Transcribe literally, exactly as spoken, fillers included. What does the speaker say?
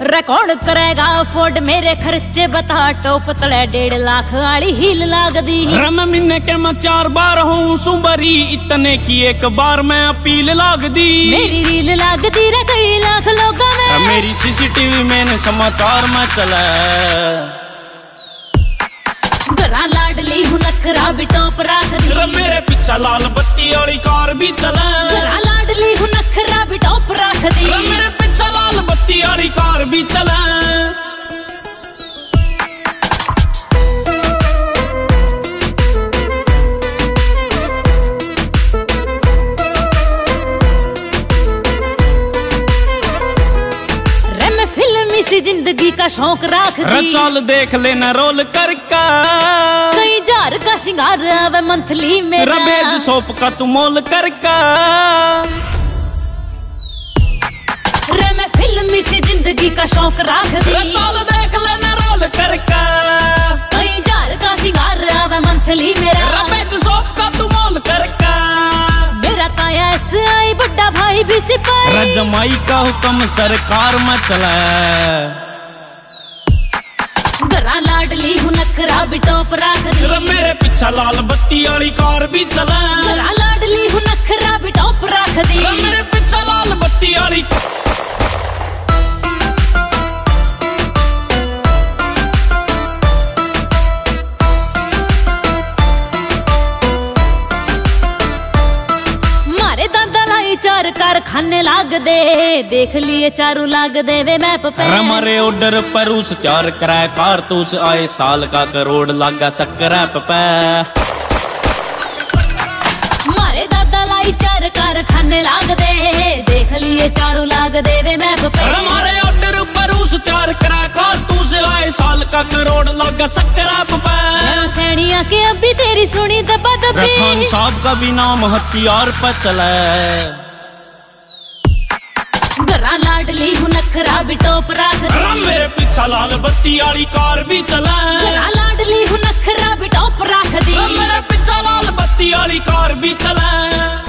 रे कौन करेगा अफोर्ड मेरे खर्चे बता। टॉप तले डेढ़ लाख वाली हील लाग दी। रम महीने के मैं चार बार हूँ सुबरी, इतने की एक बार मैं अपील लाग दी। मेरी रील लाग दी रे कई लाख लोगों में। मेरी सीसीटीवी में समाचार में चला। घरा लाडली हूँ नखरा भी टॉप राख दी। मेरे पीछा लाल बत्ती वाली कार भी चला। घरा लाडली हूँ नखरा भी टॉप राख दी। मेरे पीछा लाल बत्ती वाली कार भी चला। सी जिंदगी का शौक राख दी। चल देख लेना रोल करका। कई जार का सिंगार आवे मंथली में। रबेज सोप का तू मोल करका। रे मैं फिल्मी सी जिंदगी का शौक राख दी। चल देख लेना रोल करका। कई जार का सिंगार आवे मंथली में। रबेज सोप का तू मोल करका। मेरा ताया ऐसे आई बड़ा भाई भी सिपाही। रजमाई का हुक्म सरकार में चला। घरा लाडली हूँ नखरा भी टॉप राख दी। मेरे पीछा लाल बत्ती वाली कार भी चला। घरा लाडली हूँ नखरा भी टॉप राख दी। मेरे पीछा लाल बत्ती वाली। चार कारखाने लाग दे, देख लिए चारू लाग दे वे मैप पे। हमारे ऑर्डर पर उस तैयार कराए कारतूस आए साल का करोड़ लागा स्क्रैप पे। मारे दादा लाई चार कारखाने लाग दे, देख लिए चारू लाग दे वे मैप पे। हमारे ऑर्डर पर उस तैयार कराए कारतूस आए साल का करोड़ लागा स्क्रैप पे। सैनिया के अभी तेरी सुनी दबा दबी। खान साहब का भी नाम हथियार पर चला। घरा लाडली हूँ नखरा भी टॉप राख दी। मेरे पीछा लाल बत्ती वाली कार भी चला। घरा लाडली हूँ नखरा भी टॉप राख दी। मेरे पीछा लाल बत्ती वाली कार भी चला।